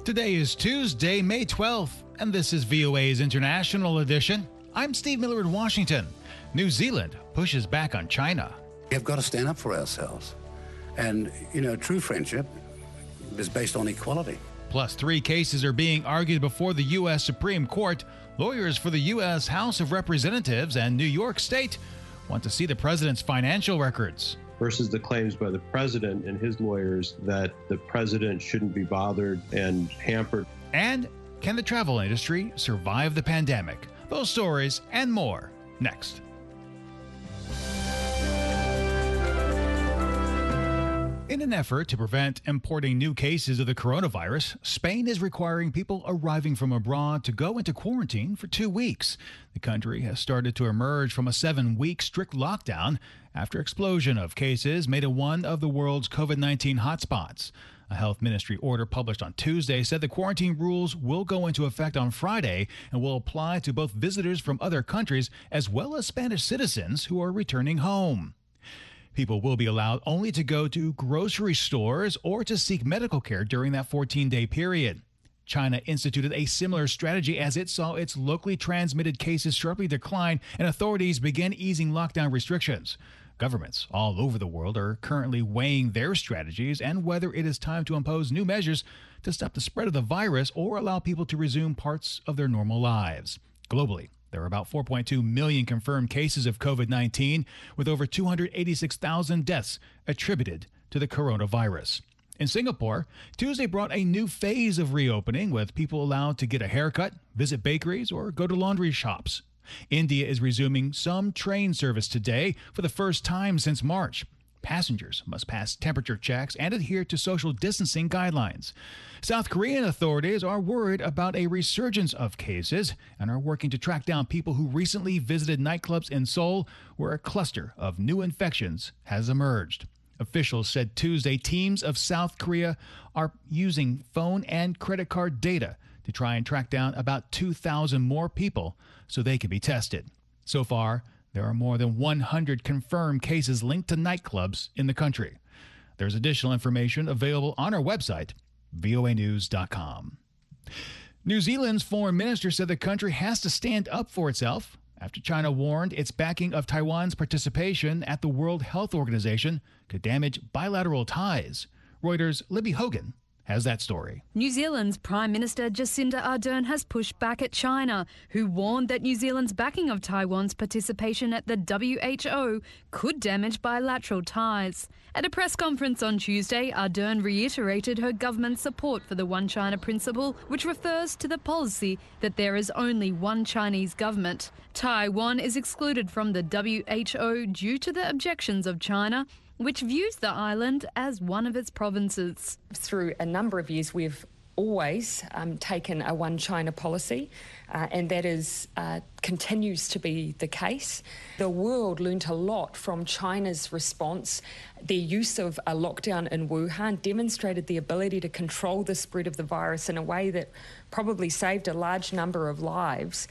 Today is Tuesday, May 12th, and this is VOA's International Edition. I'm Steve Miller in Washington. New Zealand pushes back on China. We've got to stand up for ourselves. And, true friendship is based on equality. Plus, 3 cases are being argued before the U.S. Supreme Court. Lawyers for the U.S. House of Representatives and New York State want to see the president's financial records. Versus the claims by the president and his lawyers that the president shouldn't be bothered and hampered. And can the travel industry survive the pandemic? Those stories and more next. In an effort to prevent importing new cases of the coronavirus, Spain is requiring people arriving from abroad to go into quarantine for 2 weeks. The country has started to emerge from a 7-week strict lockdown after explosion of cases made it one of the world's COVID-19 hotspots. A health ministry order published on Tuesday said the quarantine rules will go into effect on Friday and will apply to both visitors from other countries as well as Spanish citizens who are returning home. People will be allowed only to go to grocery stores or to seek medical care during that 14-day period. China instituted a similar strategy as it saw its locally transmitted cases sharply decline and authorities began easing lockdown restrictions. Governments all over the world are currently weighing their strategies and whether it is time to impose new measures to stop the spread of the virus or allow people to resume parts of their normal lives. Globally, there are about 4.2 million confirmed cases of COVID-19, with over 286,000 deaths attributed to the coronavirus. In Singapore, Tuesday brought a new phase of reopening, with people allowed to get a haircut, visit bakeries, or go to laundry shops. India is resuming some train service today for the first time since March. Passengers must pass temperature checks and adhere to social distancing guidelines. South Korean authorities are worried about a resurgence of cases and are working to track down people who recently visited nightclubs in Seoul, where a cluster of new infections has emerged. Officials said Tuesday teams of South Korea are using phone and credit card data to try and track down about 2,000 more people so they can be tested. So far, there are more than 100 confirmed cases linked to nightclubs in the country. There's additional information available on our website, voanews.com. New Zealand's foreign minister said the country has to stand up for itself after China warned its backing of Taiwan's participation at the World Health Organization could damage bilateral ties. Reuters' Libby Hogan has that story. New Zealand's Prime Minister Jacinda Ardern has pushed back at China, who warned that New Zealand's backing of Taiwan's participation at the WHO could damage bilateral ties. At a press conference on Tuesday, Ardern reiterated her government's support for the One China principle, which refers to the policy that there is only one Chinese government. Taiwan is excluded from the WHO due to the objections of China, which views the island as one of its provinces. Through a number of years, we've always taken a one China policy, and that continues to be the case. The world learnt a lot from China's response. Their use of a lockdown in Wuhan demonstrated the ability to control the spread of the virus in a way that probably saved a large number of lives.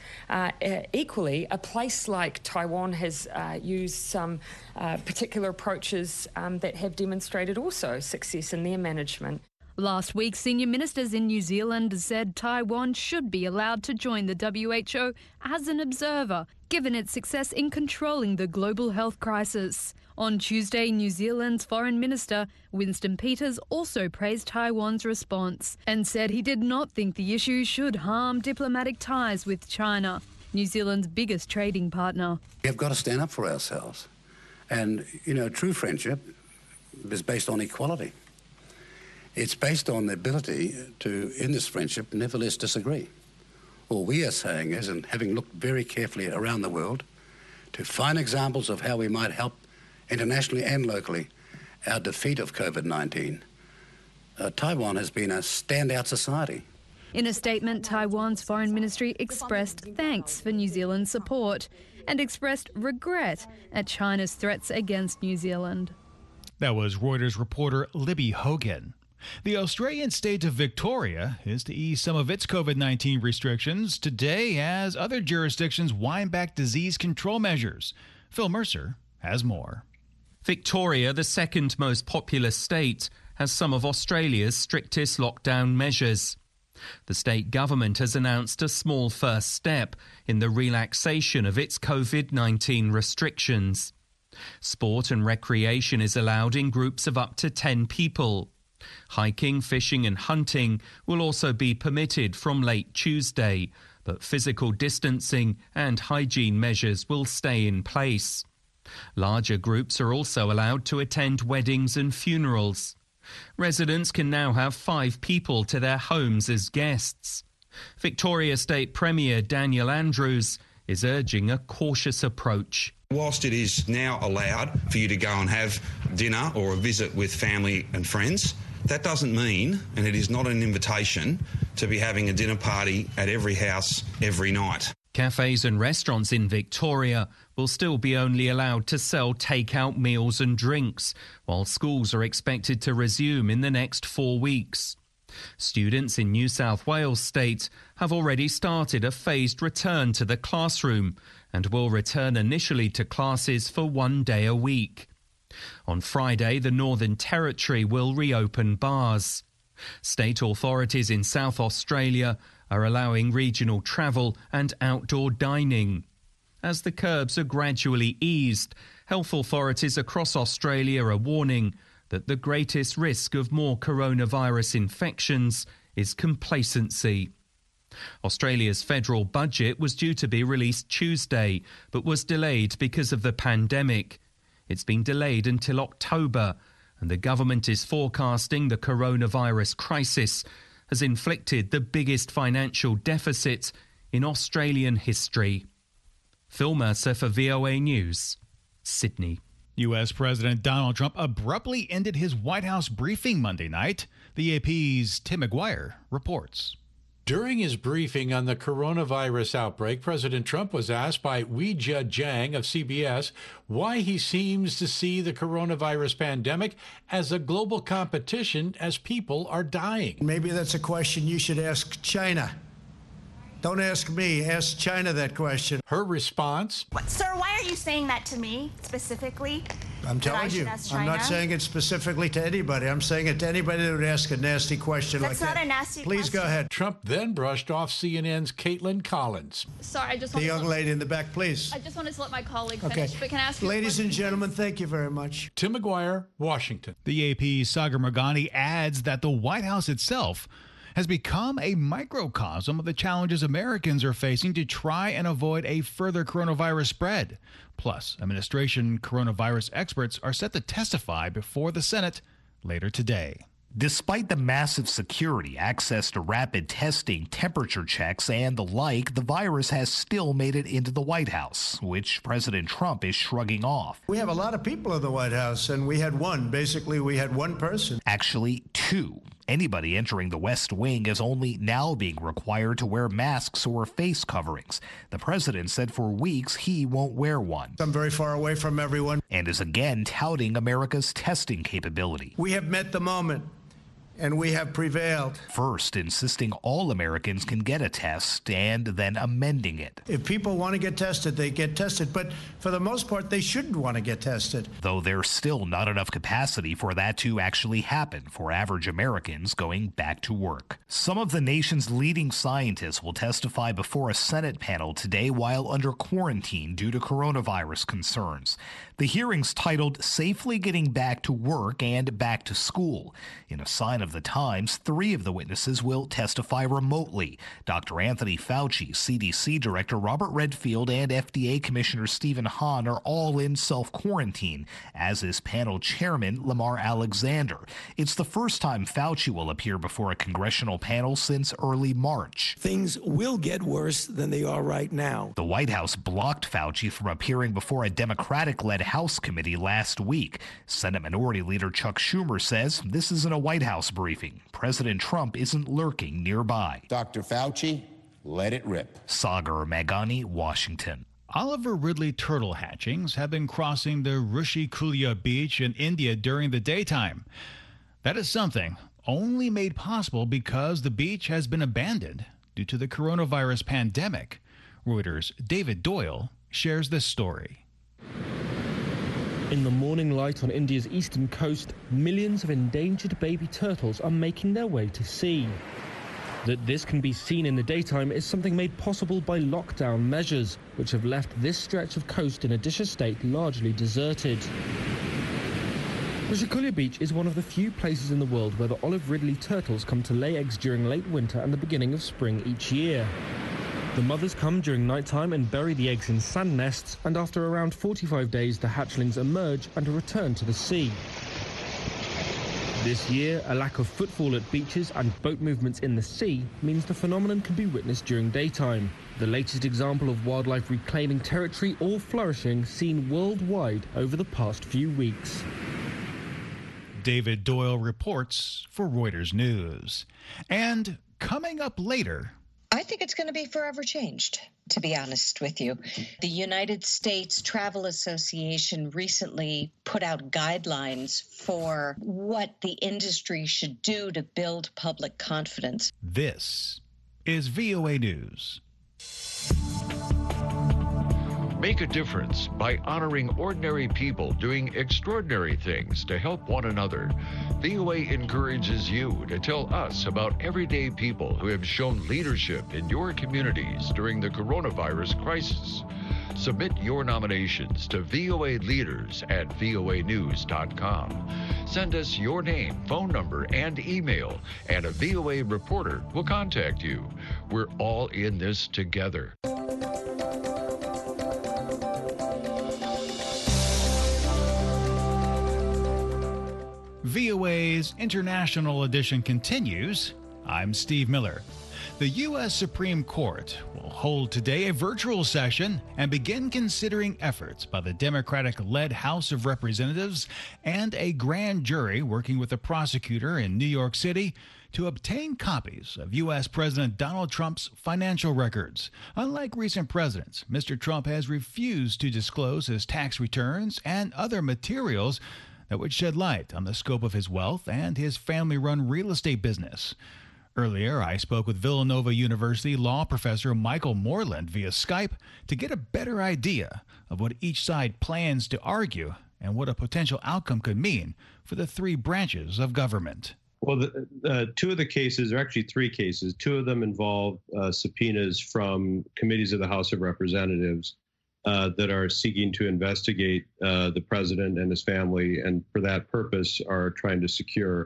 Equally, a place like Taiwan has used some particular approaches that have demonstrated also success in their management. Last week, senior ministers in New Zealand said Taiwan should be allowed to join the WHO as an observer, given its success in controlling the global health crisis. On Tuesday, New Zealand's Foreign Minister Winston Peters also praised Taiwan's response and said he did not think the issue should harm diplomatic ties with China, New Zealand's biggest trading partner. We've got to stand up for ourselves. And, true friendship is based on equality. It's based on the ability to, in this friendship, nevertheless disagree. All we are saying is, and having looked very carefully around the world, to find examples of how we might help internationally and locally our defeat of COVID-19. Taiwan has been a standout society. In a statement, Taiwan's foreign ministry expressed thanks for New Zealand's support and expressed regret at China's threats against New Zealand. That was Reuters reporter Libby Hogan. The Australian state of Victoria is to ease some of its COVID-19 restrictions today as other jurisdictions wind back disease control measures. Phil Mercer has more. Victoria, the second most populous state, has some of Australia's strictest lockdown measures. The state government has announced a small first step in the relaxation of its COVID-19 restrictions. Sport and recreation is allowed in groups of up to 10 people. Hiking, fishing and hunting will also be permitted from late Tuesday, but physical distancing and hygiene measures will stay in place. Larger groups are also allowed to attend weddings and funerals. Residents can now have 5 people to their homes as guests. Victoria State Premier Daniel Andrews is urging a cautious approach. Whilst it is now allowed for you to go and have dinner or a visit with family and friends, that doesn't mean, and it is not an invitation, to be having a dinner party at every house every night. Cafes and restaurants in Victoria will still be only allowed to sell take-out meals and drinks, while schools are expected to resume in the next 4 weeks. Students in New South Wales State have already started a phased return to the classroom and will return initially to classes for 1 day a week. On Friday, the Northern Territory will reopen bars. State authorities in South Australia are allowing regional travel and outdoor dining. As the curbs are gradually eased, health authorities across Australia are warning that the greatest risk of more coronavirus infections is complacency. Australia's federal budget was due to be released Tuesday, but was delayed because of the pandemic. It's been delayed until October, and the government is forecasting the coronavirus crisis has inflicted the biggest financial deficit in Australian history. Phil Mercer for VOA News, Sydney. U.S. President Donald Trump abruptly ended his White House briefing Monday night. The AP's Tim McGuire reports. During his briefing on the coronavirus outbreak, President Trump was asked by Weijia Jiang of CBS why he seems to see the coronavirus pandemic as a global competition as people are dying. Maybe that's a question you should ask China. Don't ask me. Ask China that question. Her response? Sir, why are you saying that to me specifically? I'm telling you. I'm not saying it specifically to anybody. I'm saying it to anybody that would ask a nasty question like that. That's not a nasty question. Please go ahead. Trump then brushed off CNN's Caitlin Collins. Sorry, I just the young lady in the back, please. I just wanted to let my colleague finish, but can I ask you Ladies and gentlemen, thank you very much. Tim McGuire, Washington. The AP's Sagar Meghani adds that the White House itself has become a microcosm of the challenges Americans are facing to try and avoid a further coronavirus spread. Plus, administration coronavirus experts are set to testify before the Senate later today. Despite the massive security, access to rapid testing, temperature checks, and the like, the virus has still made it into the White House, which President Trump is shrugging off. We have a lot of people in the White House, and we had one. Basically, we had one person. Actually, 2. Anybody entering the West Wing is only now being required to wear masks or face coverings. The president said for weeks he won't wear one. I'm very far away from everyone. And is again touting America's testing capability. We have met the moment, and we have prevailed. First, insisting all Americans can get a test, and then amending it. If people want to get tested, they get tested. But for the most part, they shouldn't want to get tested. Though there's still not enough capacity for that to actually happen for average Americans going back to work. Some of the nation's leading scientists will testify before a Senate panel today while under quarantine due to coronavirus concerns. The hearing's titled Safely Getting Back to Work and Back to School. In a sign of the times, 3 of the witnesses will testify remotely. Dr. Anthony Fauci, CDC Director Robert Redfield, and FDA Commissioner Stephen Hahn are all in self-quarantine, as is panel chairman Lamar Alexander. It's the first time Fauci will appear before a congressional panel since early March. Things will get worse than they are right now. The White House blocked Fauci from appearing before a Democratic-led House committee last week. Senate Minority Leader Chuck Schumer says this isn't a White House briefing. President Trump isn't lurking nearby. Dr. Fauci, let it rip. Sagar Meghani, Washington. Oliver Ridley turtle hatchings have been crossing the Rishikulia beach in India during the daytime. That is something only made possible because the beach has been abandoned due to the coronavirus pandemic. Reuters' David Doyle shares this story. In the morning light on India's eastern coast, millions of endangered baby turtles are making their way to sea. That this can be seen in the daytime is something made possible by lockdown measures, which have left this stretch of coast in Odisha state largely deserted. Rishikulya Beach is one of the few places in the world where the olive ridley turtles come to lay eggs during late winter and the beginning of spring each year. The mothers come during nighttime and bury the eggs in sand nests, and after around 45 days the hatchlings emerge and are returned to the sea. This year, a lack of footfall at beaches and boat movements in the sea means the phenomenon can be witnessed during daytime. The latest example of wildlife reclaiming territory or flourishing seen worldwide over the past few weeks. David Doyle reports for Reuters News. And coming up later... I think it's going to be forever changed, to be honest with you. The United States Travel Association recently put out guidelines for what the industry should do to build public confidence. This is VOA News. Make a difference by honoring ordinary people doing extraordinary things to help one another. VOA encourages you to tell us about everyday people who have shown leadership in your communities during the coronavirus crisis. Submit your nominations to VOA Leaders at voanews.com. Send us your name, phone number, and email, and a VOA reporter will contact you. We're all in this together. VOA's International Edition continues. I'm Steve Miller. The U.S. Supreme Court will hold today a virtual session and begin considering efforts by the Democratic-led House of Representatives and a grand jury working with a prosecutor in New York City to obtain copies of U.S. President Donald Trump's financial records. Unlike recent presidents, Mr. Trump has refused to disclose his tax returns and other materials that would shed light on the scope of his wealth and his family-run real estate business. Earlier, I spoke with Villanova University law professor Michael Moreland via Skype to get a better idea of what each side plans to argue and what a potential outcome could mean for the three branches of government. Well, two of the cases, or actually three cases, two of them involve subpoenas from committees of the House of Representatives that are seeking to investigate the president and his family, and for that purpose are trying to secure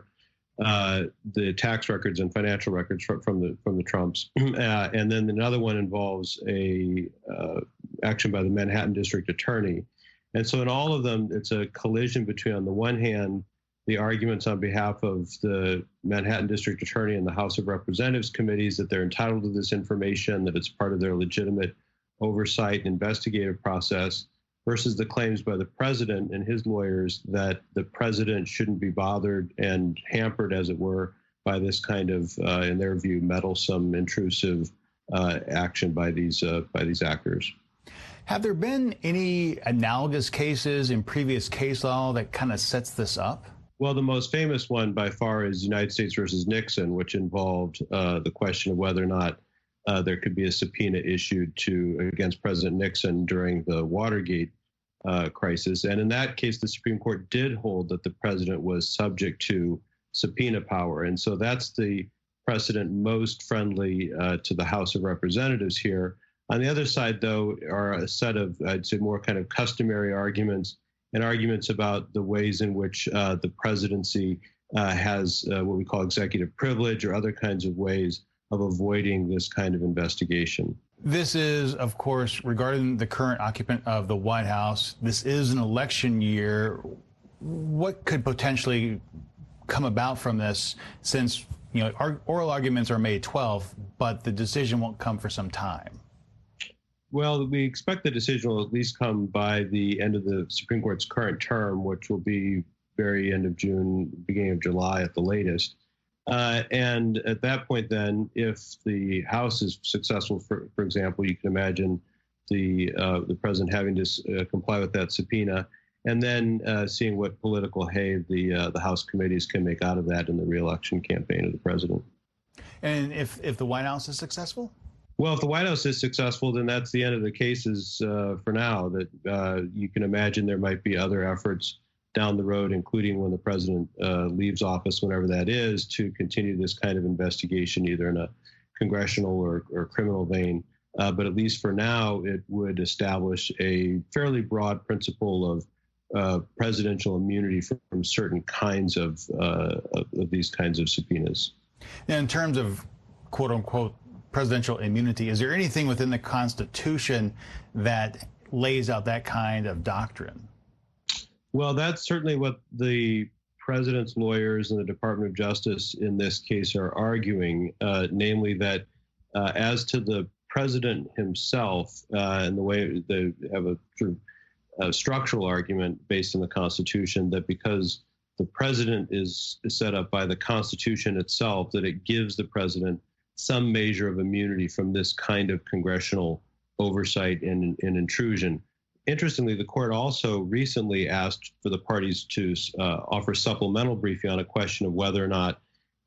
the tax records and financial records from the Trumps. And then another one involves a action by the Manhattan District Attorney. And so in all of them, it's a collision between, on the one hand, the arguments on behalf of the Manhattan District Attorney and the House of Representatives committees that they're entitled to this information, that it's part of their legitimate oversight and investigative process, versus the claims by the president and his lawyers that the president shouldn't be bothered and hampered, as it were, by this kind of, in their view, meddlesome, intrusive action by these actors. Have there been any analogous cases in previous case law that kind of sets this up? Well, the most famous one by far is United States versus Nixon, which involved the question of whether or not there could be a subpoena issued against President Nixon during the Watergate crisis. And in that case, the Supreme Court did hold that the president was subject to subpoena power. And so that's the precedent most friendly to the House of Representatives here. On the other side, though, are a set of, I'd say, more kind of customary arguments and arguments about the ways in which the presidency has what we call executive privilege or other kinds of ways of avoiding this kind of investigation. This is, of course, regarding the current occupant of the White House. This is an election year. What could potentially come about from this, since, you know, our oral arguments are May 12th, but the decision won't come for some time? Well, we expect the decision will at least come by the end of the Supreme Court's current term, which will be very end of June, beginning of July at the latest. And at that point, then, if the House is successful, for example, you can imagine the president having to comply with that subpoena, and then seeing what political hay the House committees can make out of that in the reelection campaign of the president. And if the White House is successful? Well, if the White House is successful, then that's the end of the cases for now. That you can imagine there might be other efforts down the road, including when the president leaves office, whenever that is, to continue this kind of investigation, either in a congressional or criminal vein. But at least for now, it would establish a fairly broad principle of presidential immunity from certain kinds of these kinds of subpoenas. Now, in terms of quote unquote presidential immunity, is there anything within the Constitution that lays out that kind of doctrine? Well, that's certainly what the president's lawyers and the Department of Justice in this case are arguing, namely that as to the president himself, and the way they have a sort of structural argument based on the Constitution, that because the president is set up by the Constitution itself, that it gives the president some measure of immunity from this kind of congressional oversight and intrusion. Interestingly, the court also recently asked for the parties to offer supplemental briefing on a question of whether or not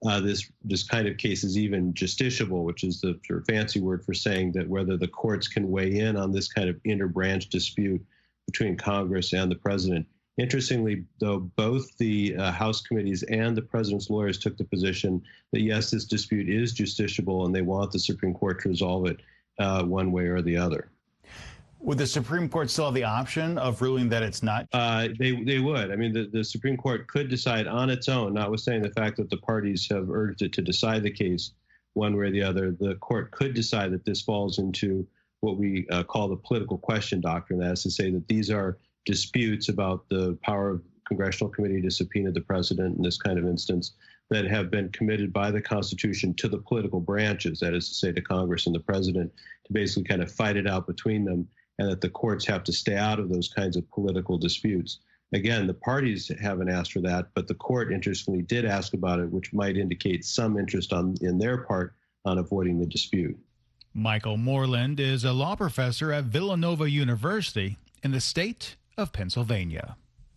this kind of case is even justiciable, which is the sort of fancy word for saying that whether the courts can weigh in on this kind of interbranch dispute between Congress and the president. Interestingly, though, both the House committees and the president's lawyers took the position that, yes, this dispute is justiciable and they want the Supreme Court to resolve it one way or the other. Would the Supreme Court still have the option of ruling that it's not? They would. I mean, the Supreme Court could decide on its own, notwithstanding the fact that the parties have urged it to decide the case one way or the other. The court could decide that this falls into what we call the political question doctrine. That is to say that these are disputes about the power of congressional committee to subpoena the president in this kind of instance that have been committed by the Constitution to the political branches, that is to say to Congress and the president, to basically kind of fight it out between them, and that the courts have to stay out of those kinds of political disputes. Again, the parties haven't asked for that, but the court interestingly did ask about it, which might indicate some interest in their part on avoiding the dispute. Michael Moreland is a law professor at Villanova University in the state of Pennsylvania.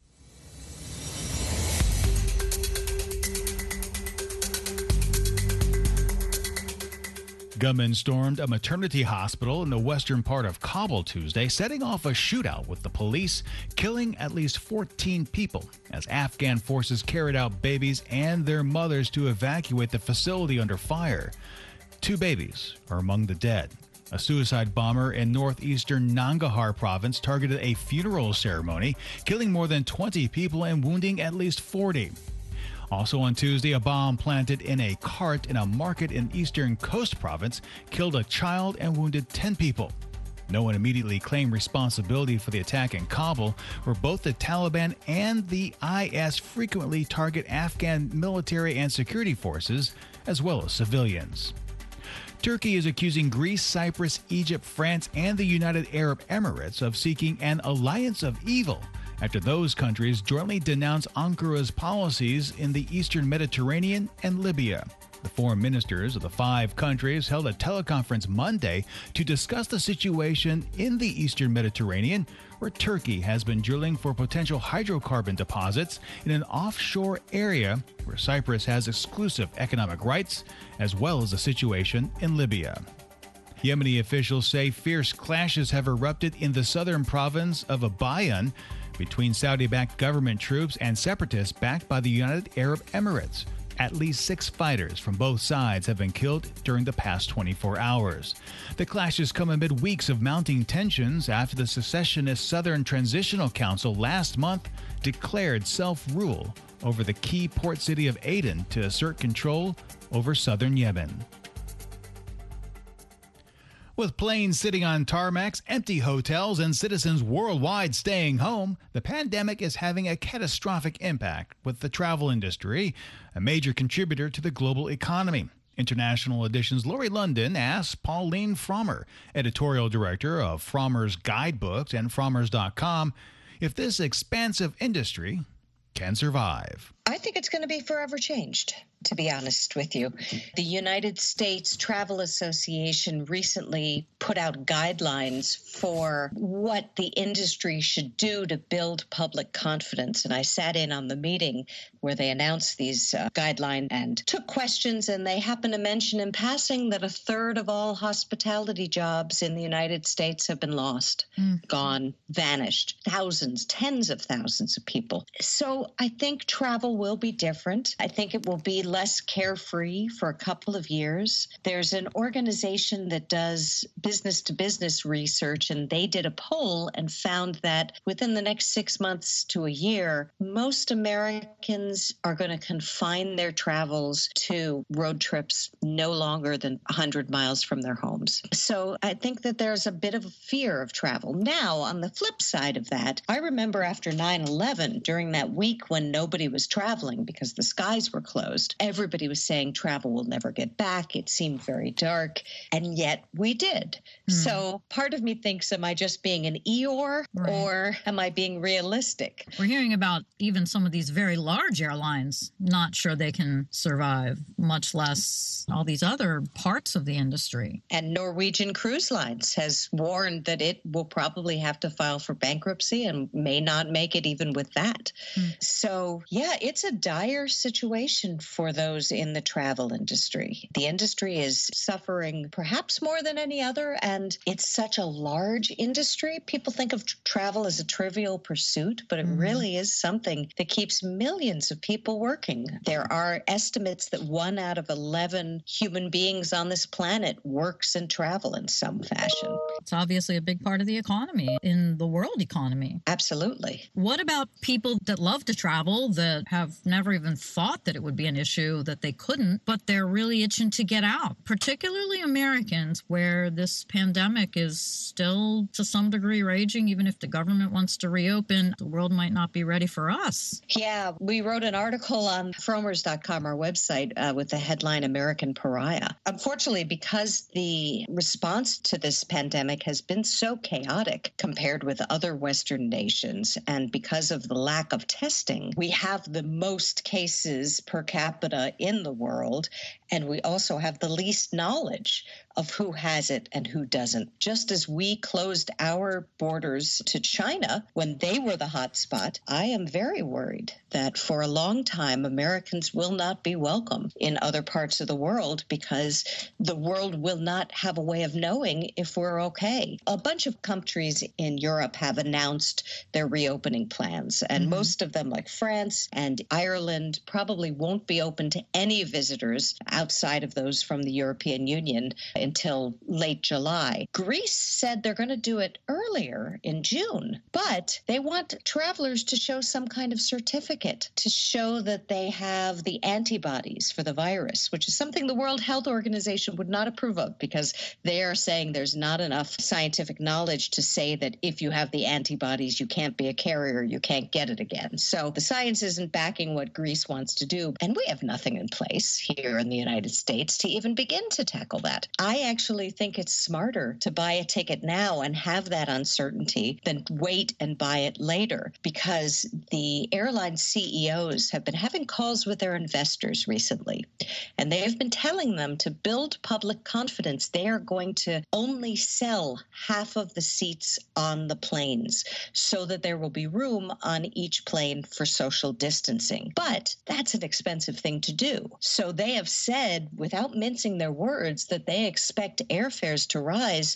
Gunmen stormed a maternity hospital in the western part of Kabul Tuesday, setting off a shootout with the police, killing at least 14 people as Afghan forces carried out babies and their mothers to evacuate the facility under fire. 2 babies are among the dead. A suicide bomber in northeastern Nangarhar province targeted a funeral ceremony, killing more than 20 people and wounding at least 40. Also on Tuesday, a bomb planted in a cart in a market in eastern Khost province killed a child and wounded 10 people. No one immediately claimed responsibility for the attack in Kabul, where both the Taliban and the IS frequently target Afghan military and security forces, as well as civilians. Turkey is accusing Greece, Cyprus, Egypt, France, and the United Arab Emirates of seeking an alliance of evil after those countries jointly denounced Ankara's policies in the eastern Mediterranean and Libya. The foreign ministers of the 5 countries held a teleconference Monday to discuss the situation in the eastern Mediterranean, where Turkey has been drilling for potential hydrocarbon deposits in an offshore area where Cyprus has exclusive economic rights, as well as the situation in Libya. Yemeni officials say fierce clashes have erupted in the southern province of Abayan between Saudi-backed government troops and separatists backed by the United Arab Emirates. At least 6 fighters from both sides have been killed during the past 24 hours. The clashes come amid weeks of mounting tensions after the secessionist Southern Transitional Council last month declared self-rule over the key port city of Aden to assert control over southern Yemen. With planes sitting on tarmacs, empty hotels, and citizens worldwide staying home, the pandemic is having a catastrophic impact with the travel industry, a major contributor to the global economy. International Edition's Lori London asked Pauline Frommer, editorial director of Frommer's Guidebooks and Frommers.com, if this expansive industry can survive. I think it's going to be forever changed, to be honest with you. The United States Travel Association recently put out guidelines for what the industry should do to build public confidence. And I sat in on the meeting where they announced these guidelines and took questions, and they happened to mention in passing that a third of all hospitality jobs in the United States have been lost, gone, vanished. Thousands, tens of thousands of people. So I think travel will be different. I think it will be less carefree for a couple of years. There's an organization that does business-to-business research, and they did a poll and found that within the next 6 months to a year, most Americans are going to confine their travels to road trips no longer than 100 miles from their homes. So I think that there's a bit of a fear of travel. Now, on the flip side of that, I remember after 9/11, during that week when nobody was traveling because the skies were closed, everybody was saying travel will never get back. It seemed very dark, and yet we did. So part of me thinks, am I just being an Eeyore, or am I being realistic? We're hearing about even some of these very large airlines not sure they can survive, much less all these other parts of the industry. And Norwegian Cruise Lines has warned that it will probably have to file for bankruptcy and may not make it even with that. So, yeah, it's a dire situation for those in the travel industry. The industry is suffering perhaps more than any other, and it's such a large industry. People think of travel as a trivial pursuit, but it really is something that keeps millions of people working. There are estimates that 1 out of 11 human beings on this planet works in travel in some fashion. It's obviously a big part of the economy, in the world economy. Absolutely. What about people that love to travel that have never even thought that it would be an issue, that they couldn't, but they're really itching to get out, particularly Americans, where this pandemic is still to some degree raging? Even if the government wants to reopen, the world might not be ready for us. Yeah, we wrote an article on fromers.com, our website, with the headline American Pariah. Unfortunately, because the response to this pandemic has been so chaotic compared with other Western nations, and because of the lack of testing, we have the most cases per capita in the world, and we also have the least knowledge of who has it and who doesn't. Just as we closed our borders to China when they were the hot spot, I am very worried that for a long time, Americans will not be welcome in other parts of the world because the world will not have a way of knowing if we're okay. A bunch of countries in Europe have announced their reopening plans, and most of them, like France and Ireland, probably won't be open to any visitors outside of those from the European Union until late July. Greece said they're going to do it earlier in June, but they want travelers to show some kind of certificate to show that they have the antibodies for the virus, which is something the World Health Organization would not approve of because they are saying there's not enough scientific knowledge to say that if you have the antibodies, you can't be a carrier, you can't get it again. So the science isn't backing what Greece wants to do, and we have nothing in place here in the United States to even begin to tackle that. I actually think it's smarter to buy a ticket now and have that uncertainty than wait and buy it later, because the airline CEOs have been having calls with their investors recently, and they have been telling them to build public confidence. They are going to only sell half of the seats on the planes so that there will be room on each plane for social distancing. But that's an expensive thing to do. So they have said, without mincing their words, that they expect airfares to rise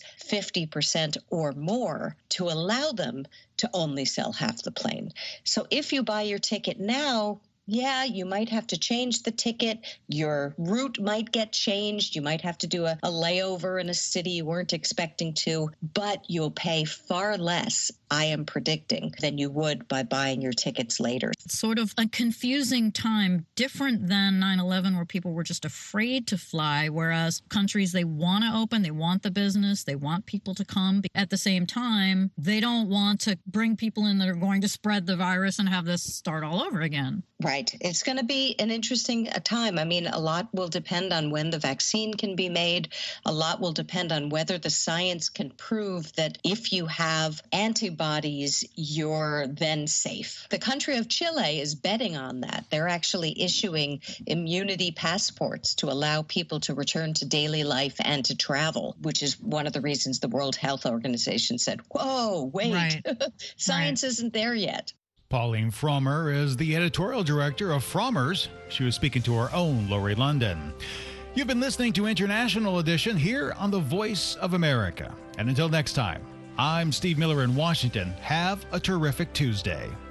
50% or more to allow them to only sell half the plane. So if you buy your ticket now, yeah, you might have to change the ticket. Your route might get changed. You might have to do a layover in a city you weren't expecting to, but you'll pay far less, I am predicting, than you would by buying your tickets later. It's sort of a confusing time, different than 9/11, where people were just afraid to fly, whereas countries, they want to open, they want the business, they want people to come. At the same time, they don't want to bring people in that are going to spread the virus and have this start all over again. Right. Right. It's going to be an interesting time. I mean, a lot will depend on when the vaccine can be made. A lot will depend on whether the science can prove that if you have antibodies, you're then safe. The country of Chile is betting on that. They're actually issuing immunity passports to allow people to return to daily life and to travel, which is one of the reasons the World Health Organization said, whoa, wait, right. Science isn't there yet. Pauline Frommer is the editorial director of Frommer's. She was speaking to our own Lori London. You've been listening to International Edition here on the Voice of America. And until next time, I'm Steve Miller in Washington. Have a terrific Tuesday.